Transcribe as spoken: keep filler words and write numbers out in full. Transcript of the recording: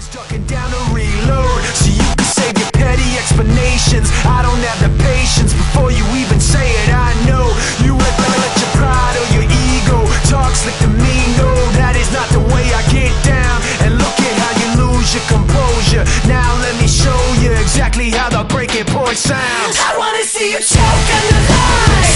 was ducking down to reload, so you can save your petty explanations. I don't have the patience before you even say it. I know you let, let your pride or your ego talk slick to me. No, that is not the way I get down. And look at how you lose your composure. Now let me show you exactly how the breaking point sounds. I wanna see you choke in the light.